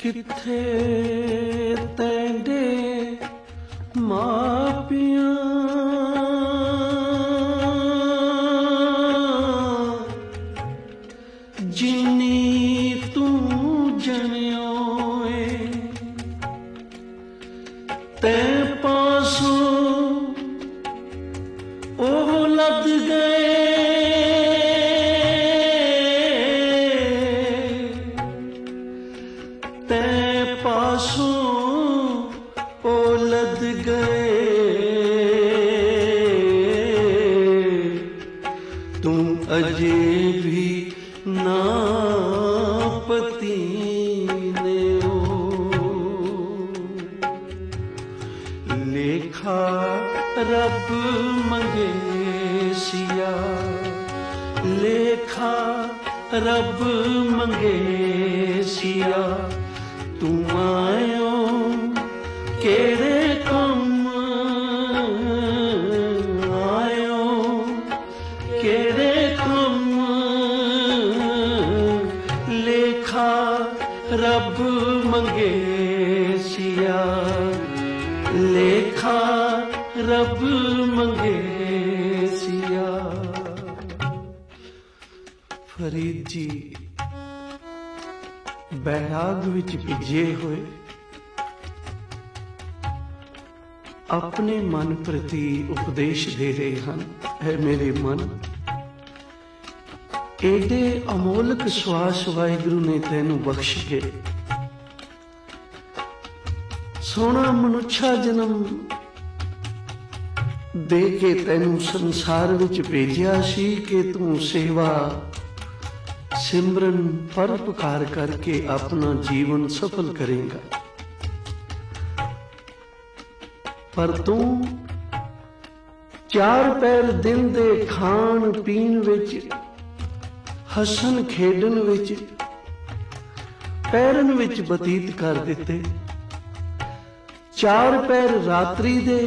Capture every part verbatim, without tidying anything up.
किथे तेरे मापिया जिन्नी तू जनियोए ते पासों ओह लद गए ते पासों ओ लद गए तू अजे भी ना पति ने हो लेखा रब मंगे सिया लेखा रब मंगे सिया तू आयो केड़े कम आयो केड़े कम लेखा रब मंगे सिया लेखा रब मंगे सिया। फरीद जी बैराग विच भिजे हुए अपने मन प्रति उपदेश दे रहे हैं। है मेरे मन एडे अमोलक श्वास वाहिगुरु ने तैनू बख्श के सोना मनुष्या जन्म दे के तैनू संसार विच भेजिया सी कि तू सेवा सिमरन परोपकार करके अपना जीवन सफल करेगा। पर तू चार पैर दिन दे खान पीन विच हसन खेडन विच पैरन विच बतीत कर दिते। चार पैर रात्रि दे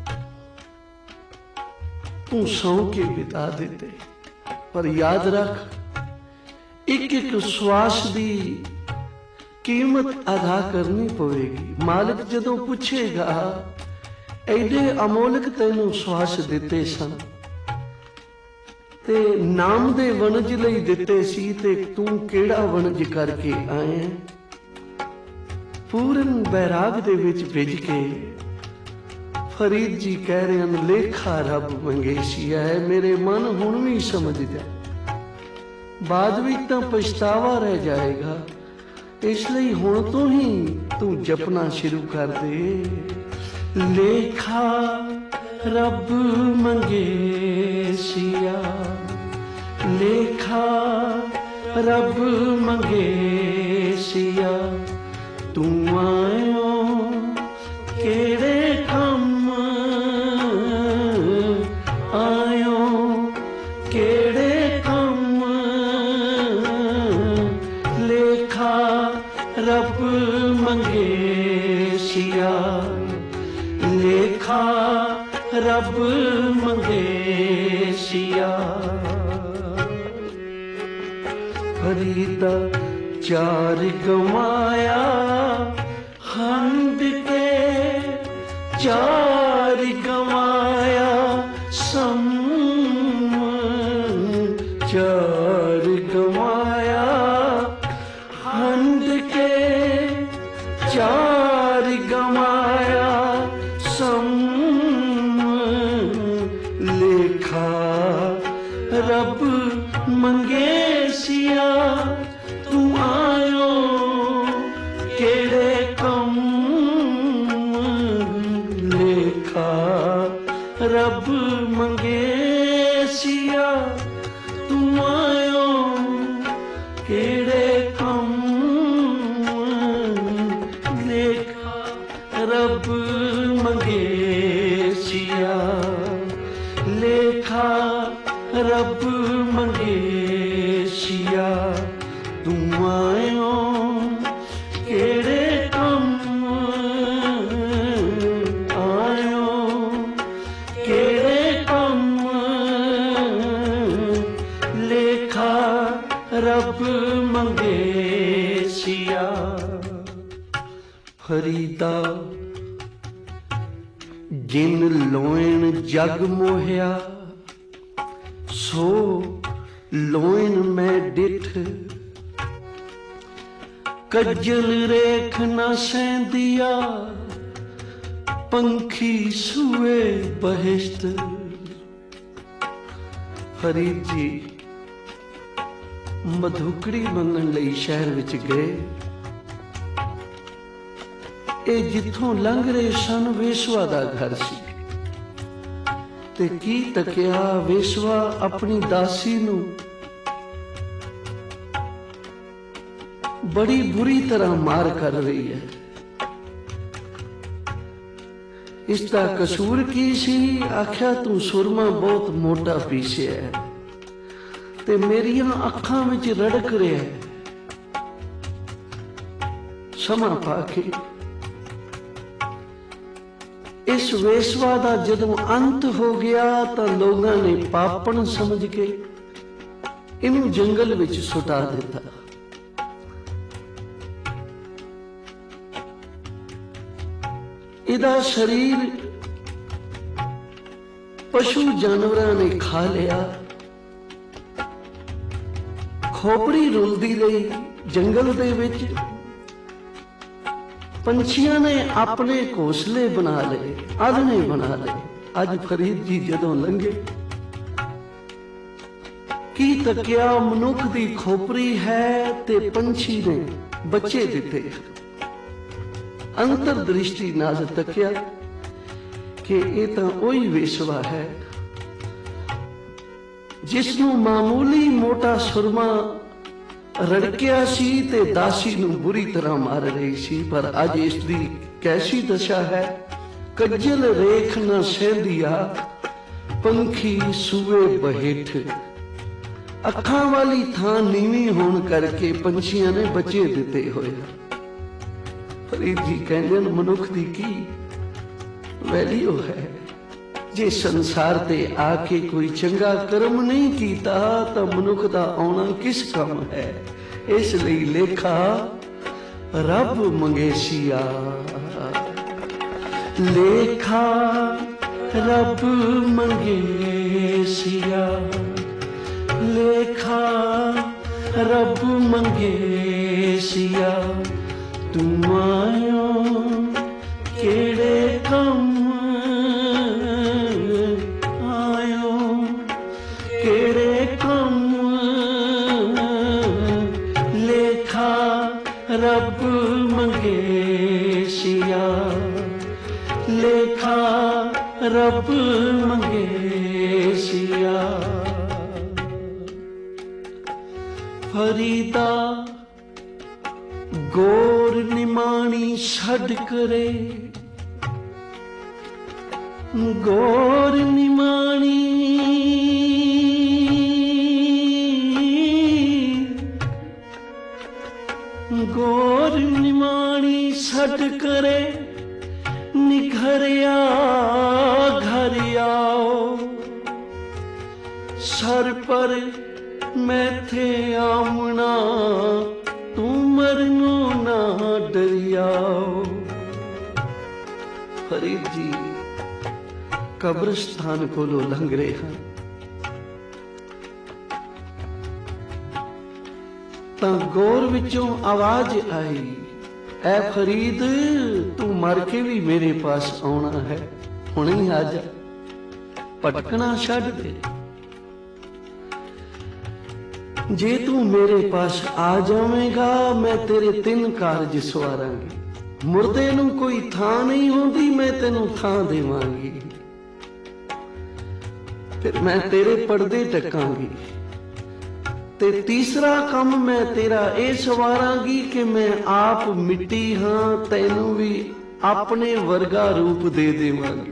तू सौ के बिता देते। पर याद रख एक एक श्वास दी कीमत अदा करनी पवेगी। मालिक जदों पूछेगा एडे अमोलक तैनू श्वास दिते सन ते नाम दे वणज लई दिते सी ते तू केड़ा वणज करके आए। पूरन बैराग दे विच भिज के फरीद जी कह रहे हैं लेखा रब मंगेसिया है। मेरे मन हुण भी समझ जा बाद भी तो पछतावा रह जाएगा। इसलिए हुण तो ही तू जपना शुरू कर दे। लेखा रब मंगे सिया लेखा रब मंगे सिया तू आयो केड़े कम आयो केड़े कम लेखा रब मंगे सिया लेखा रब मंगे सिया। फरीदा चार गवाया हंड के चार गवाया सम चार गवाया हंड के चार गवाया सम लेखा रब मंगे सिया तू आयो केड़े कम लेखा रब मंगे सिया तू आयो केड़े कम लेखा रब मंगे सिया लेखा रब मंगे सिया तू आयो केड़े कम आयो केड़े कम लेखा रब मंगे सिया। फरीदा जिन लोएन जग मोहिया, सो लोएन मैं डिठ। कज्जल रेख न सैंदिया, पंखी सुए बहिश्त। फरीद जी मधुकड़ी मंगण लई शहर विच गए। ਇਹ ਜਿੱਥੋਂ ਲੰਘ ਰਹੇ ਸਨ ਵੇਸ਼ਵਾ ਦਾ ਘਰ ਸੀ, ਤੇ ਕੀ ਤੱਕਿਆ ਵੇਸ਼ਵਾ ਆਪਣੀ ਦਾਸੀ ਨੂੰ ਬੜੀ ਬੁਰੀ ਤਰ੍ਹਾਂ ਮਾਰ ਕਰ ਰਹੀ ਹੈ। ਇਸ ਦਾ ਕਸੂਰ ਕੀ ਸੀ? ਆਖਿਆ ਤੂੰ ਸੁਰਮਾ ਬਹੁਤ ਮੋਟਾ ਪੀਸਿਆ ਹੈ ਤੇ ਮੇਰੀਆਂ ਅੱਖਾਂ ਵਿੱਚ ਰੜਕ ਰਿਹਾ ਹੈ। ਸਮਾਂ ਪਾ ਕੇ इस वेशवा का जदों अंत हो गया तो लोगों ने पापन समझ के इनू जंगल विच सुटा दिता। इदा शरीर पशु जानवरां ने खा लिया। खोपड़ी रुलदी रही जंगल दे विच। पंछियां ने अपने घोंसले बना लए, आलने बना लए। अज फरीद जी जदों लंघे की तकिया मनुख दी खोपरी है ते पंछी ने बच्चे दिते। अंतर दृष्टि नाल तकिया कि ये तां ओही वेशवा है जिसनूं मामूली मोटा सुरमा रड़किया सी ते दासी नूं बुरी तरह मार रही सी। पर अज इसदी कैसी दशा है? कज्जल रेख न सैंदिया, पंखी सूए बहेठ। अखां वाली थां नीवी होण करके पंछियां ने बच्चे दिते होए। फरीद जी कहंदे ने मनुख दी की वैल्यू है? जे संसार ते आके कोई चंगा कर्म नहीं कीता तो मनुख दा आउणा किस काम है? इसलिए लेखा रब मंगेसिया, लेखा रब मंगेसिया, लेखा रब मंगेसिया। तू आयो केड़े कम रब मंगेसिया, लेखा रब मंगेसिया। फरीदा गोर निमाणी छड़ करे, गोर निमाणी गोर निमाणी छड़ करे। निघरिया घर आओ, सर पर मैथे आमना, तू मरनू ना डरियाओ। फरीद जी कब्रिस्तान कोलों लंघ रहे हैं तां गौर विचों आवाज आई, ऐ फरीद तू मर के भी मेरे पास आना है, हुणे ही आ जा, भटकना छड्ड दे। जे तू मेरे पास आ जावेगा मैं तेरे तीन कारज सवारांगी। मुर्दे नूं कोई थां नहीं होंदी, मैं तेनू थां देवांगी। फिर मैं तेरे पर्दे टकांगी ते तीसरा काम मैं तेरा ये सवारांगी कि मैं आप मिट्टी हाँ, तैनू भी अपने वर्गा रूप दे देवांगी।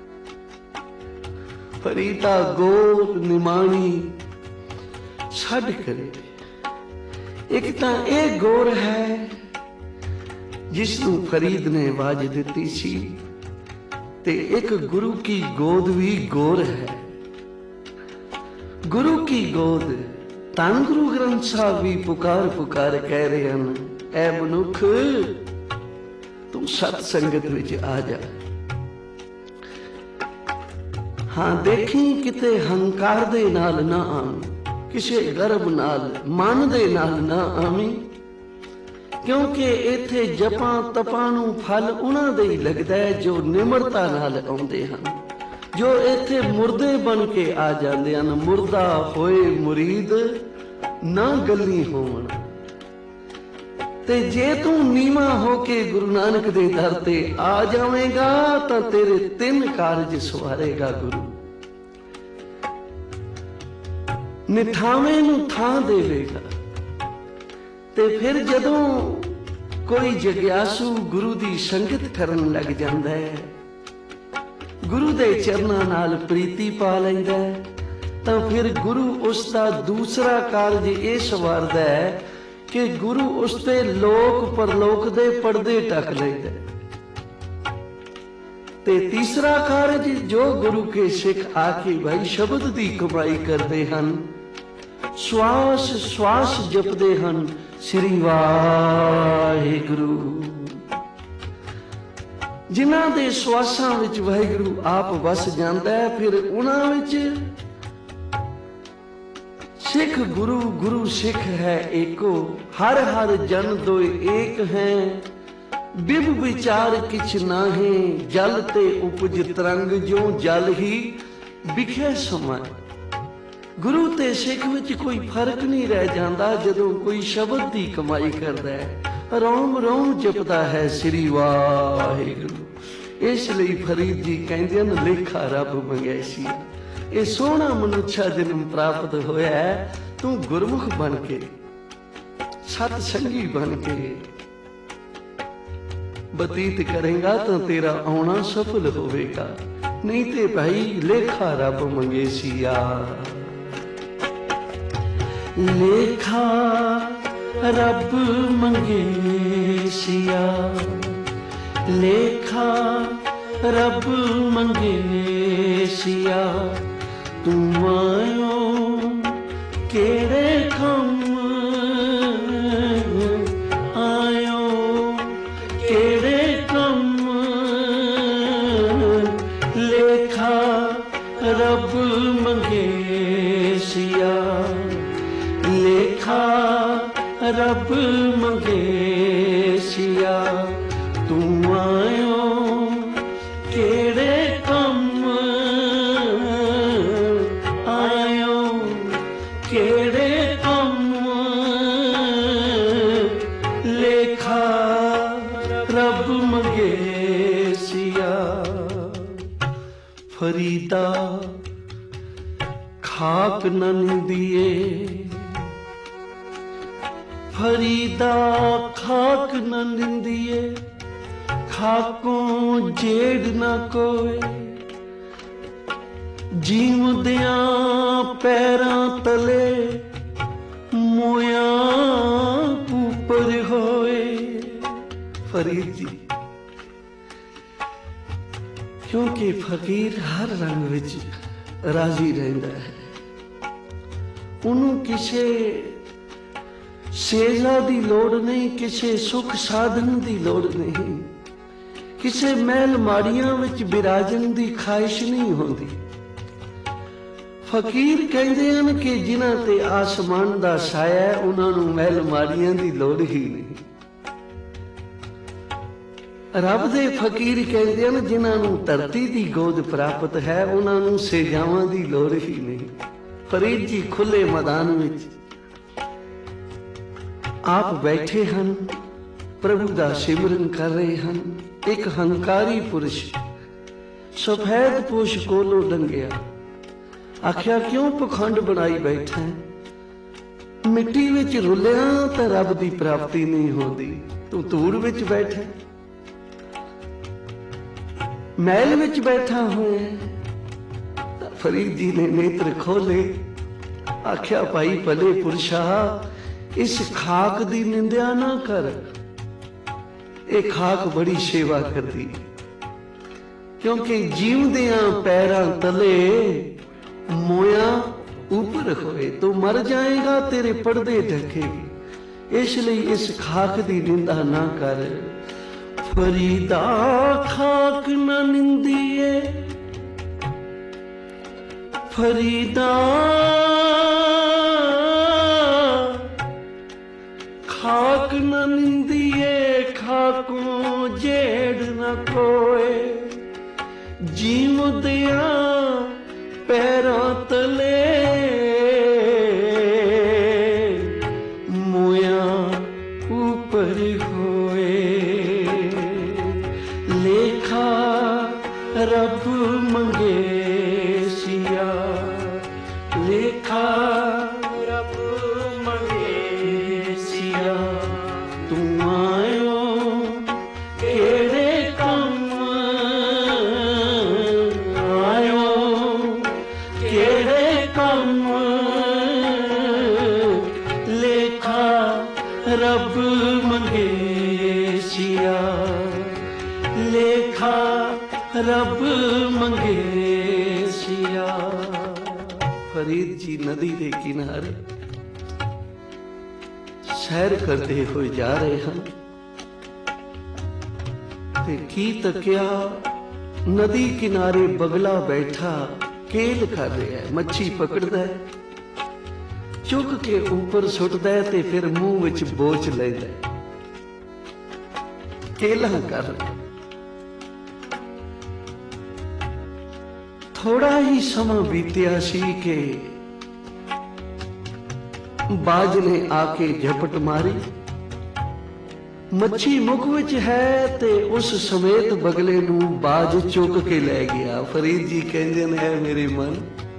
फरीदा गोर निमाणी छड़ करे। एक तां ये गोर है जिसनू फरीद ने आवाज दी सी, ते एक गुरु की गोद भी गोर है। गुरु की गोद धन गुरु ग्रंथ साहब भी पुकार पुकार कह रहे हैं, ऐ मनुख तू सत संगत विच आ जा। हाँ देखी किते हंकार दे नाल ना आवी, किसे गर्भ नाल मन दे नाल ना आवी, क्योंकि इत्थे जपां तपां नूं फल उन्हां दे ही लगदा है जो निमरता नाल आउंदे हन, जो इत्थे मुर्दे बन के आ जांदे हन। मुर्दा होए मुरीद ना गल्ली होवण, ते जे तू नीवा होके गुरु नानक दे दर ते आ जावेगा तां तेरे तिन कारज सवारेगा गुरु। निठावे नूं थां देवेगा, ते फिर जदों कोई जग्यासू गुरु दी संगत करन लग जांदा है, गुरु दे चरनां नाल प्रीति पा लैंदा है, तां फिर गुरु उसदा दूसरा कारज ये सवारदा है कि गुरु उसते लोक परलोक दे पर्दे ढक लैंदा है। ते तीसरा कारज जो गुरु के सिख आके भाई शब्द दी कमाई करते हन, श्वास श्वास जपते हन श्री वाहिगुरु। जिन्हां दे श्वासां विच वाहिगुरु आप वस जांदा है, फिर उन्हां विच सिख गुरु गुरु सिख है एको, हर हर जन दोए एक हैं। बिब विचार किछ नाहे, जल ते उपज तरंग जो जल ही बिखे समय। गुरु ते सिख विच कोई फर्क नहीं रह जांदा जदों कोई शब्द दी कमाई करदा है, रोम रोम जपदा है श्री वाहिगुरु। इसलिए फरीद जी कहंदे हन लेखा रब मंगैसी, ये सोहना मनुष्या जन्म प्राप्त होया है, तू गुरमुख बन के सत संगी बन के बतीत करेगा तो तेरा आना सफल होवेगा, नहीं ते भाई लेखा रब मंगेसिया। लेखा रब मंगेसिया, लेखा रब मंगेसिया, तू आयो केड़े कम आयो केड़े कम। लेखा रब मंगेसिया, लेखा रब मंगेसिया, तू आयो केड़े कम आयो केड़े कम। लेखा रब मंगेसिया, फरीदा खाक न निंदिए, फरीदा खाक न निंदिए, खाकों जेड़ न कोई। जीवदियां पैरां तले मोया ऊपर होए। फरीद जी क्योंकि फकीर हर रंग विच राजी रहिंदा है, उन्हों किसे सेजा दी लोड़ नहीं, किसे सुख साधन दी लोड़ नहीं, किसे महल माड़ियां विच बिराजन दी ख्वाहिश नहीं होंदी। फकीर कहते हैं कि जिन्हां ते आसमान दा साया है उन्हां नूं महल माड़ियां दी लोड़ ही नहीं। रब दे फकीर कहते हैं जिन्हां नूं धरती दी गोद प्राप्त है उन्हां नूं सेजावां दी लोड़ ही नहीं। फरीद जी खुले मैदान विच आप बैठे हन, प्रभु दा सिमरन कर रहे हन। एक हंकारी पुरुष सफेद पोश कोलों लंघिया, आख्या क्यों पखंड बनाई बैठा है, मिट्टी विच रुलिया तो रब की प्राप्ति नहीं होती, तू धूड़ विच बैठा महल विच बैठा होया। फरीद जी ने नेत्र खोले, आख्या भाई भले पुरुषा इस खाक दी निंदा ना कर, ये खाक बड़ी सेवा करती, क्योंकि जीवदियां पैरां तले मोया ऊपर होए तो मर जाएगा, तेरे पर्दे ढकेगी, इसलिए इस खाक दी निंदा ना कर। फरीदा खाक न निंदिए, फरीदा खाक न निंदिए, खाकों जेड़ न कोए, जीवदिया पैरां तले मोया ऊपर होए। लेखा रब मंगेसिया, लेखा रब मंगेसिया, तू आयो केड़े कम आयो, केड़े कम लेखा रब मंगेसिया, लेखा रब मंगेसिया। फरीद जी नदी के किनारे सैर करते हुए जा रहे हैं ते की तकिया नदी किनारे बगला बैठा केल कर रहा है, मच्छी पकड़ता है, चुक के ऊपर सुटता है ते फिर मुंह विच बोच लेंदा है, केला कर रहा। थोड़ा ही समा बीतिया सी के बाज ने आके झपट मारी, मच्छी मुख विच है ते उस समेत बगले नू बाज चुक के लै गया। फरीद जी कहंदे ने है मेरे मन,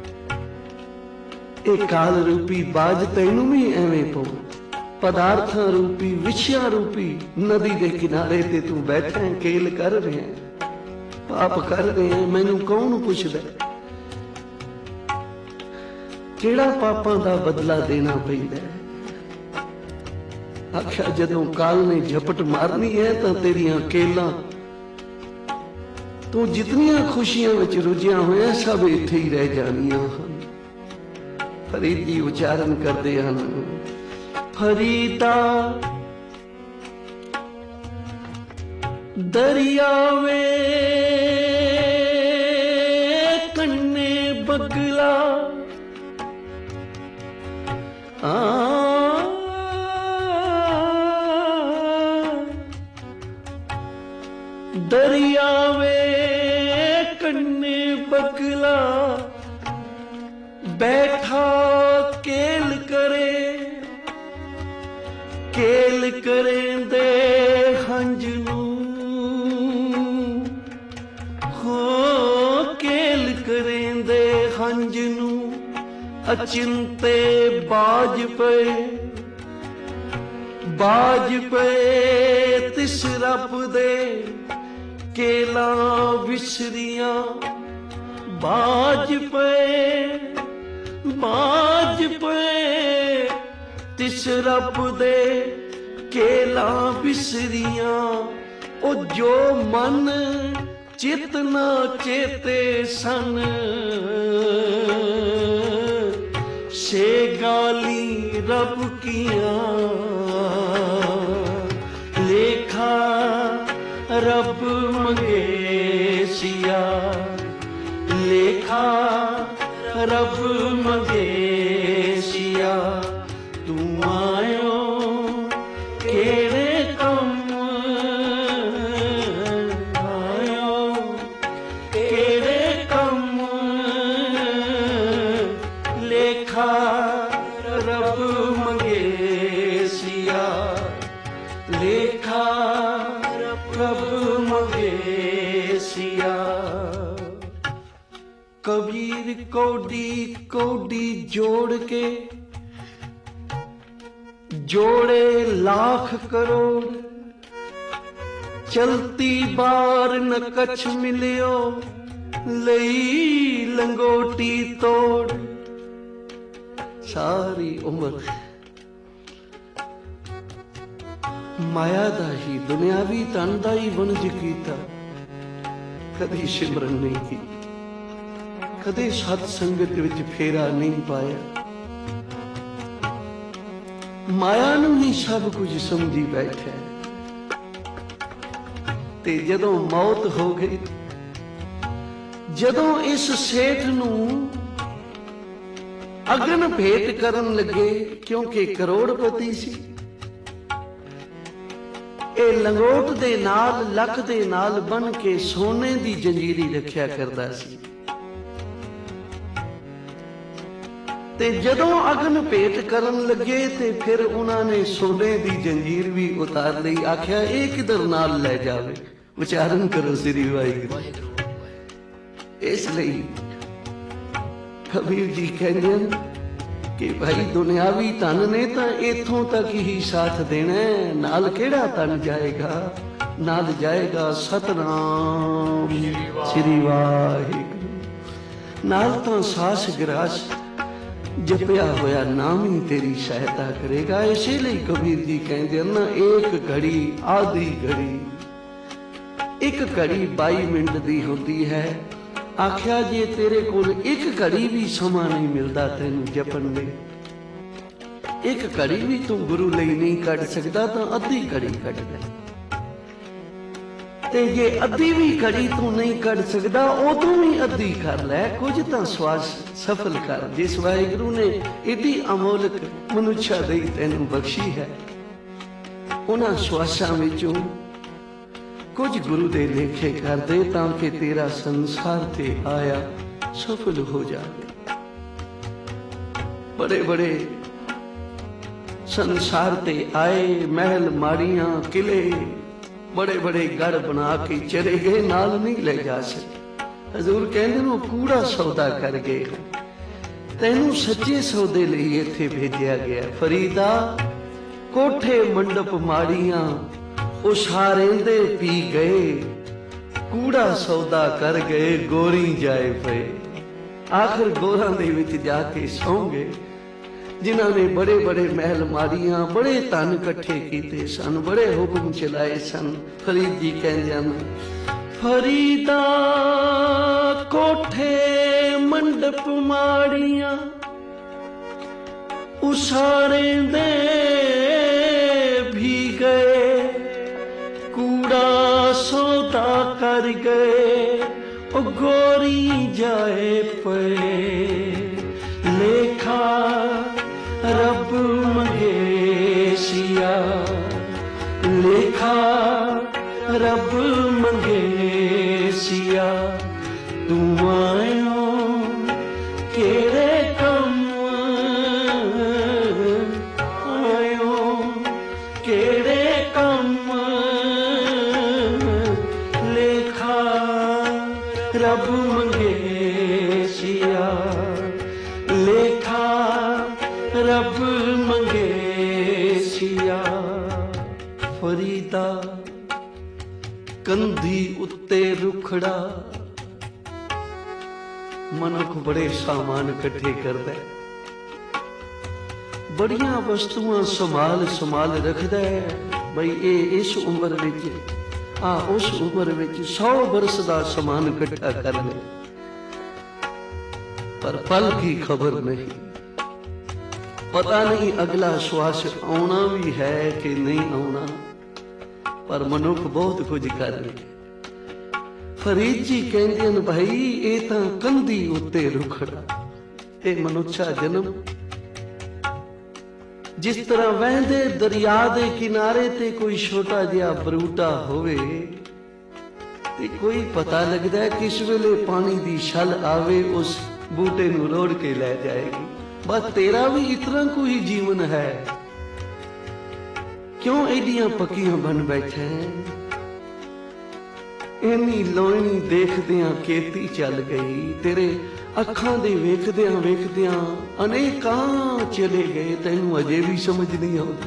ए काल रूपी बाज तैनू भी एवें पऊ, पदार्थां रूपी विषयां रूपी नदी दे किनारे ते तू बैठा है, केल कर रहे हैं, पाप कर रहे हैं, मैनू कौन पुछदा केड़ा पापां दा बदला देना पैंदा है। आख्या जदों काल ने झपट मारनी है तो तेरियां केलां तू जितनियां खुशियां विच रुझिया होया सब इत्थे ही रह जानियां हन। फरीद जी उच्चारण करदे हन, फरीदा दरियावे कन्ने बगला, आ दरियावे कन्ने बगला बैठा केल करे, केल करें दे हंज नू हो, केल करें दे हंज नू अचिंते बाज पे, बाज पे तिस रब दे केला विसरियां, बाज पे बाज पे तिस रब दे केला विसरियां। ओ जो मन चित ना चेते सन, से गाली रब कियां, लेखा रब मंगेसिया, लेखा रब मंगेसिया, तू आयो केड़े कम आयो, केड़े कम लेखा रब मंगेसिया, लेखा रब मंगेसिया। कबीर कौडी कौडी जोड़ के जोड़े लाख करोड़, चलती बार न कछ मिलियो, लई लंगोटी तोड़। सारी उम्र माया दा ही दुनियावी धन दा ही वणज कीता, कदी सिमरन नहीं की, कदे सत संगत विच फेरा नहीं पाया, माया नूं ही सब कुछ समझी बैठा। ते जदों मौत हो गई, जदों इस सेठ नूं अगन भेंट करन लगे, क्योंकि करोड़पति सी, ए लंगोट दे नाल लख दे नाल बन के सोने दी जंजीरी रखिया करदा सी। ते जदों अगन भेंट करन लगे ते फिर उन्होंने सोने दी जंजीर भी उतार ली। आख्या ये किधर नाल लै जावे, उचारण करो श्री वाहिगुरू। इसलिए कबीर जी कहते हैं कि भाई दुनियावी धन ने तो इथों तक ही साथ देना है, नाल केड़ा धन जाएगा? नाल जाएगा सतनाम श्री वाहिगुरू। नाल तो सास गिरास जपिया होया नाम ही तेरी सहायता करेगा। इसीलिए कबीर जी कहते हैं ना, एक घड़ी आधी घड़ी, एक घड़ी बाई मिनट दी होती है। आख्या जे तेरे कोल एक घड़ी भी समा नहीं मिलता तेन जपन में, एक घड़ी भी तू गुरु लई नहीं कट सकता, तो अद्धी घड़ी कट दे। ते जे अद्धी भी घड़ी तू नहीं कट सकता, उदों भी अद्धी कर लै, कुछ तो श्वास सफल कर। जिस वाहिगुरू ने एडी अमोलक मनुष्य दी तेन बख्शी है, उन्हां श्वासां विचों कुछ गुरु दे लेखे कर दे, ताकि तेरा संसार ते आया सफल हो जाए। बड़े बड़े संसार ते आए, महल माड़ियां किले बड़े बड़े गढ़ बना के चले गए, नाल नहीं ले जा सके। हजूर कहते वो कूड़ा सौदा कर गए, तेनू सच्चे सौदे लई इत्थे भेजा गया। फरीदा कोठे मंडप माड़ियां उसारेंदे पी गए, कूड़ा सौदा कर गए, गोरी जाए पे। आखिर गोरां दे विच जाके सौ गए, जिन्होंने बड़े बड़े महल मारियां, बड़े धन इकट्ठे किए सन, बड़े हुक्म चलाए सन। फरीद जी कहते हैं, फरीदा कोठे मंडप माड़ियां उसारेंदे भी गए, कूड़ा सौदा कर गए, ओ गोरी जाए पे। लेखा रब मंगेशिया, लेखा रब मंगेशिया, तू आयो केड़े कम आयो, केड़े कम रब मंगेशिया, लेखा रब मंगेशिया। फरीदा कंधी उत्ते रुखड़ा, मनुख बड़े सामान इकट्ठे करदा, बड़ियां वस्तुआं संभाल संभाल रखदा है। बई ये इस उम्र विच आ उस उम्र विच सौ बरस का समान इकट्ठा कर ले, पर पल की खबर नहीं, पता नहीं अगला श्वास आना भी है कि नहीं आना, पर मनुख बहुत कुछ कर ले। फरीद जी कहते हैं, भाई ये तो कंधी उत्ते रुखड़ा, ये मनुष्य जन्म जिस तरह वहदे दरिया के किनारे ते कोई छोटा जिहा बरूटा होवे ते कोई पता लगता है किस वेले पानी दी छल आवे उस बूटे नूं रोड़ के लै जाएगी। बस तेरा भी इतना कोई जीवन है, क्यों एडियां पक्कियां बन बैठे हैं? इन्नी लोहनी देखदियां केती चल गई, तेरे अखां दे वेखदियां वेखदियां अनेकां चले गए, तैनू अजे भी समझ नहीं आती।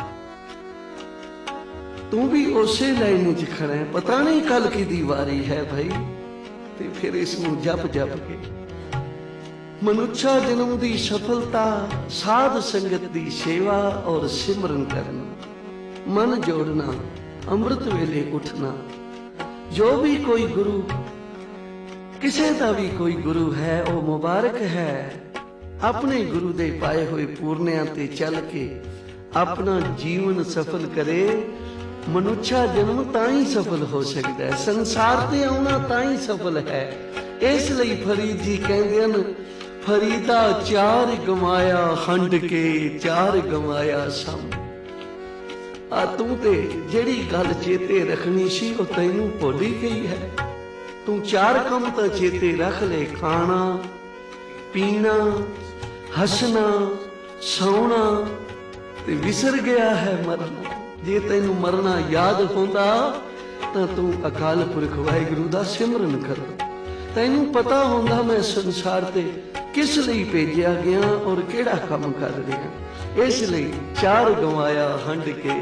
तू भी उसे लाइन च खड़ा है, पता नहीं कल की दीवारी है भाई। ते फिर इसनू जप जप के मनुष्य जन्म की सफलता साध संगत की सेवा और सिमरन करना, मन जोड़ना, अमृत वेले उठना। जो भी कोई गुरु, किसी का भी कोई गुरु है, वो मुबारक है। अपने गुरु दे पाए हुए पूर्णियां ते चल के अपना जीवन सफल करे, ਮਨੁੱਖਾ ਜਨਮ ਤਾਂ ਹੀ ਸਫਲ ਹੋ ਸਕਦਾ ਹੈ, ਸੰਸਾਰ ਤੇ ਆਉਣਾ ਤਾਂ ਹੀ ਸਫਲ ਹੈ। ਇਸ ਲਈ ਫਰੀਦ ਜੀ ਕਹਿੰਦੇ ਹਨ, ਫਰੀਦਾ ਚਾਰ ਗਮਾਇਆ ਹੰਡ ਕੇ, ਚਾਰ ਗਮਾਇਆ ਸਮ। ਆ ਤੂੰ ਤੇ ਜਿਹੜੀ ਗੱਲ ਚੇਤੇ ਰੱਖਣੀ ਸੀ ਉਹ ਤੈਨੂੰ ਭੁੱਲ ਹੀ ਗਈ ਹੈ। ਤੂੰ ਚਾਰ ਕੰਮ ਤਾਂ ਚੇਤੇ ਰੱਖ ਲੈ, ਖਾਣਾ ਪੀਣਾ, ਹੱਸਣਾ, ਸੌਣਾ, ਤੇ ਵਿਸਰ ਗਿਆ ਹੈ ਮਰਨਾ। ਜੇ ਤੈਨੂੰ ਮਰਨਾ ਯਾਦ ਹੁੰਦਾ ਤਾਂ ਤੂੰ ਅਕਾਲ ਪੁਰਖ ਵਾਹਿਗੁਰੂ ਦਾ ਸਿਮਰਨ ਕਰ। ਤੈਨੂੰ ਪਤਾ ਹੁੰਦਾ ਮੈਂ ਸੰਸਾਰ ਤੇ ਕਿਸ ਲਈ ਭੇਜਿਆ ਗਿਆ ਔਰ ਕਿਹੜਾ ਕੰਮ ਕਰ ਰਿਹਾ। ਇਸ ਲਈ ਚਾਰ ਗਵਾਇਆ ਹੰਡ ਕੇ,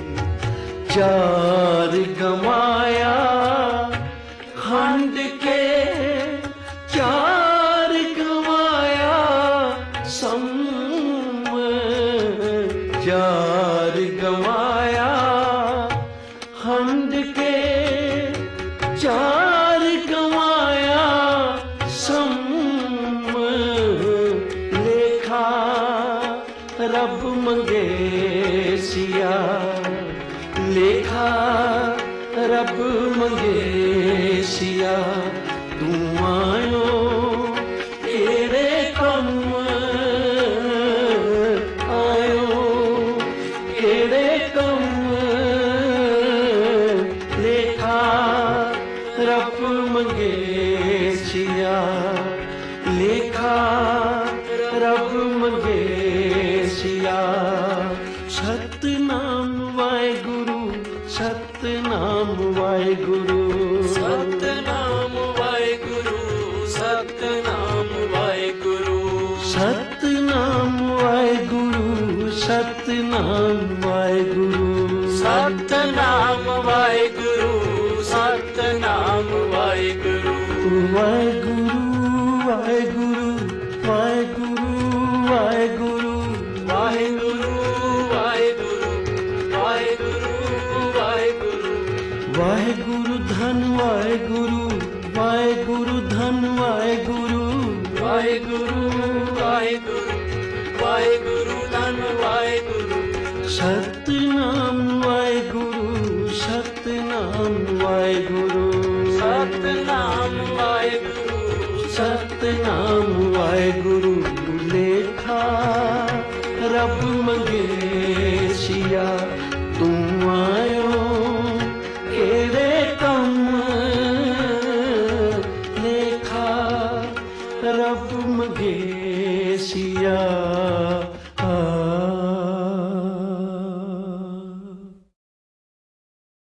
ਚਾਰ ਗਵਾਇਆ ਹੰਡ ਕੇ, ਚਾਰ ਗਵਾਇਆ ਸਮ, ਚਾਰ ਗਵਾਇਆ ਹੰਡ ਕੇ, ਚਾਰ ਗਵਾਇਆ ਸਮ। ਲੇਖਾ ਰੱਬ ਮੰਗੇ ਸਿਆ, ਲੇਖਾ ਰੱਬ ਮੰਗੇ ਸਿਆ। ਤੂੰ ਆਇਓ ਕਿਹੜੇ ਕੰਮ ਆਇਓ, ਕਿਹੜੇ ਕੰਮ। ਲੇਖਾ ਰੱਬ ਮੰਗੇ ਸਿਆ, ਲੇਖਾ ਰੱਬ ਮੰਗੇ ਸਿਆ। ਸਤਿਨਾਮ ਵਾਹਿਗੁਰੂ, ਸਤਿਨਾਮ ਵਾਹਿਗੁਰੂ, ਸਤਿਨਾਮ ਵਾਹਿਗੁਰੂ, ਸਤਿਨਾਮ ਵਾਹਿਗੁਰੂ, ਸਤਿਨਾਮ ਵਾਹਿਗੁਰੂ, ਸਤਿਨਾਮ ਵਾਹਿਗੁਰੂ, ਸਤਿਨਾਮ ਵਾਹਿਗੁਰੂ, ਸਤਿਨਾਮ ਵਾਹਿਗੁਰੂ। ਵਾਹਿਗੁਰੂ ਵਾਹਿਗੁਰੂ ਵਾਹਿਗੁਰੂ ਵਾਹਿਗੁਰੂ ਵਾਹਿਗੁਰੂ ਵਾਹਿਗੁਰੂ ਵਾਹਿਗੁਰੂ ਵਾਹਿਗੁਰੂ। ਵਾਹਿਗੁਰੂ ਧੰਨ ਵਾਹਿਗੁਰੂ, ਵਾਹਿਗੁਰੂ ਧੰਨ ਵਾਹਿਗੁਰੂ, ਵਾਹਿਗੁਰੂ ਵਾਹਿਗੁਰੂ ਵਾਹਿਗੁਰੂ ਧੰਨ ਵਾਹਿਗੁਰੂ। ਸਤਿਨਾਮ ਵਾਹਿਗੁਰੂ, ਸਤਿਨਾਮ ਵਾਹਿਗੁਰੂ, ਸਤਿਨਾਮ ਵਾਹਿਗੁਰੂ, ਸਤਿਨਾਮ ਵਾਹਿਗੁਰੂ। ਲੇਖਾ ਰੱਬ ਮੰਗੇ ਸਿਆ, ਤੂੰ ਆਇਓ ਕਿਹੜੇ ਕੰਮ। ਲੇਖਾ ਰੱਬ ਮੰਗੇ ਸਿਆ।